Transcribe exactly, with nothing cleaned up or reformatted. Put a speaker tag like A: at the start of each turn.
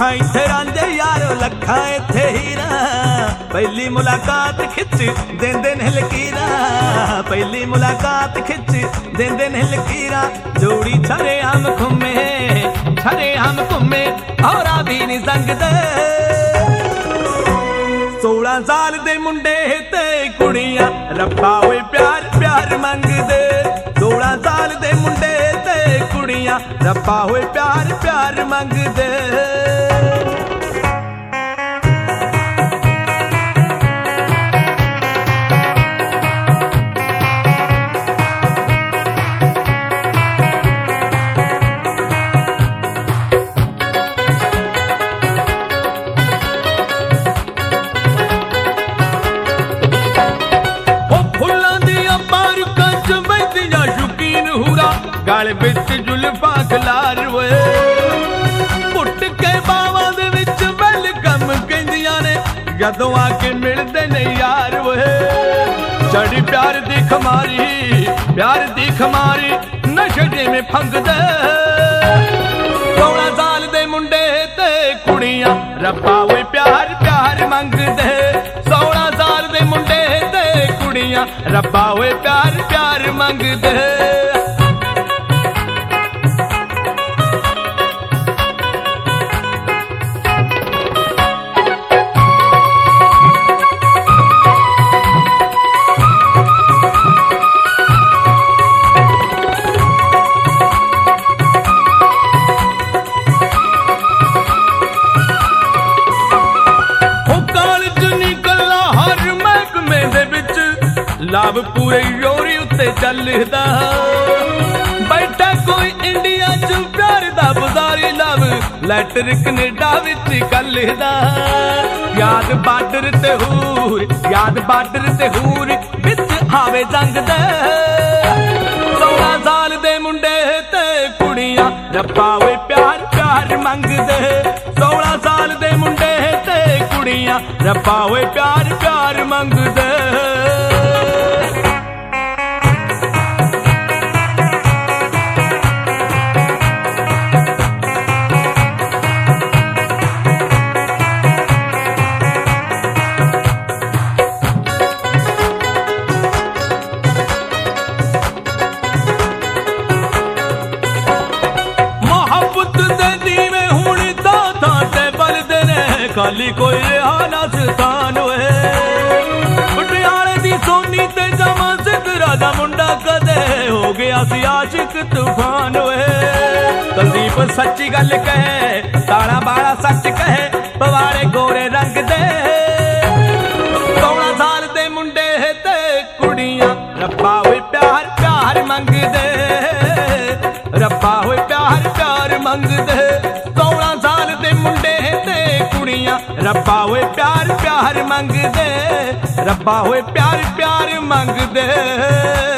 A: ਲੱਖਾਂ ਇੱਥੇ ਰਾਂਝੇ ਯਾਰੋ ਲੱਖਾਂ ਇੱਥੇ ਹੀਰਾ ਪਹਿਲੀ ਮੁਲਾਕਾਤ ਖਿੱਚ ਦਿੰਦੇ ਨੇ ਲਕੀਰਾਂ ਪਹਿਲੀ ਮੁਲਾਕਾਤ ਖਿੱਚ ਦਿੰਦੇ ਨੇ ਲਕੀਰਾਂ ਜੋੜੀ ਛਰੇ ਆਮ ਘੁੰਮੇ ਛਰੇ ਆਮ ਘੁੰਮੇ ਔਰਾ ਵੀ ਨਹੀਂ ਸੰਗਦੇ सोलह साल दे मुंडे ते कुड़ियां रब्बा होए प्यार प्यार मंगदे सोलह साल दे मुंडे ते कुड़ियां रब्बा होए प्यार प्यार मंगदे गल विच जुल्फा खलार वे पुट के बावां दे विच वेलकम कहंदियां ने जदों आके मिलदे ने यार वे चढ़ी प्यार दी खमारी प्यार दी खमारी नशे में फंगदे सोलह साल दे मुंडे ते कुड़ियां रब्बा वे प्यार प्यार मंगदे सोलह साल दे मुंडे ते कुड़ियां रब्बा वे प्यार प्यार मंगदे लव पूरे योरी उत्ते चलदा बैठा कोई इंडिया च प्यार दा बुजारी लव लैटर कनेडा विच कलदा याद बार्डर ते हूर याद बार्डर ते हूर विच आवे जंग दे सोलह साल दे मुंडे ते कुड़ियां रब्बा वे प्यार प्यार मंगदे सोलह साल दे मुंडे ते कुड़ियां रब्बा वे प्यार प्यार मंगदे खाली कोई रिहाना स्थान होए पटियाले दी सोनी ते जमा सिद्धरा दा मुंडा कदे हो गया सी आशिक तूफान होए कुलदीप सच्ची गल कहे ताड़ा बाड़ा सच कहे पवाड़े गोरे रंग दे सोलह साल दे मुंडे ते कुड़ियां रब्बा होए प्यार प्यार मंगदे रब्बा होए प्यार प्यार मंगदे सोलह साल दे मुंडे रब्बा होए प्यार प्यार मंगदे रब्बा होए प्यार प्यार मंगदे।